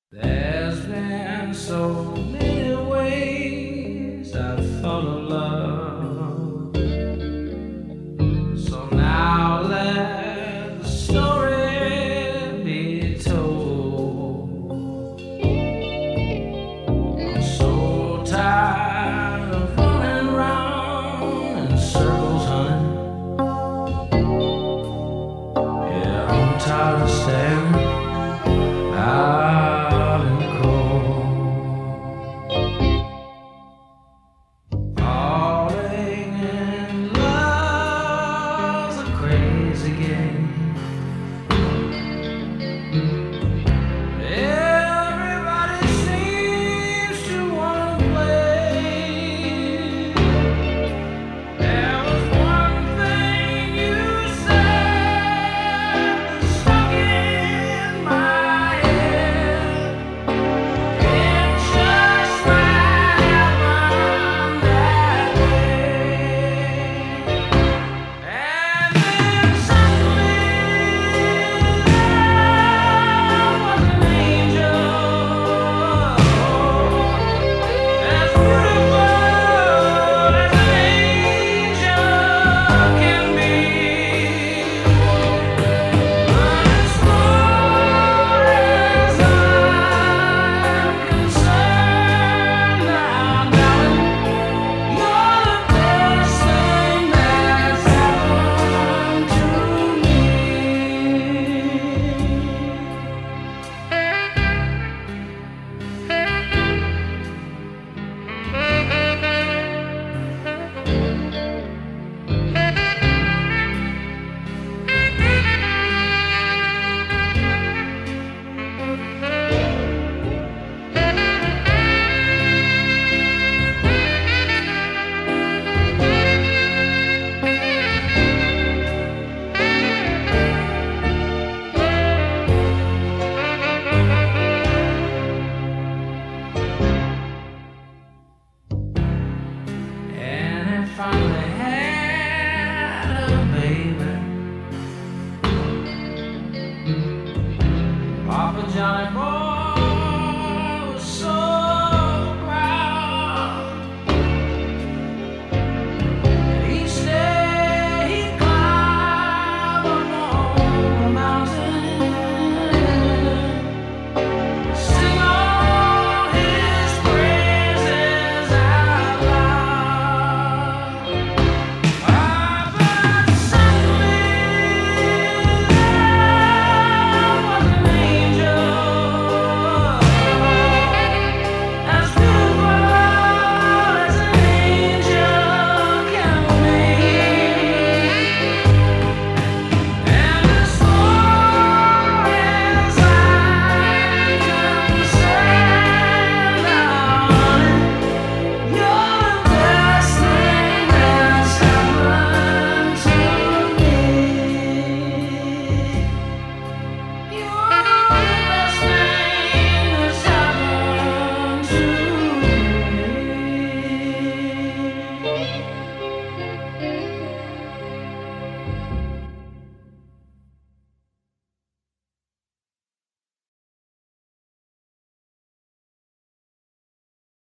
There's been so many ways I've thought of love. So now let the story be told. I'm so tired of running round in circles, honey. Yeah, I'm tired of staring out in the cold. Falling in love's a crazy game. Everybody seems to wanna play. There was one thing you said that stuck in my head. It just might happen that way. And then suddenly there was an angel, as beautiful as an angel can be. But as far as I'm concerned now, darling, you're the best thing that's happened to me. And it finally had a baby. Papa Johnny boy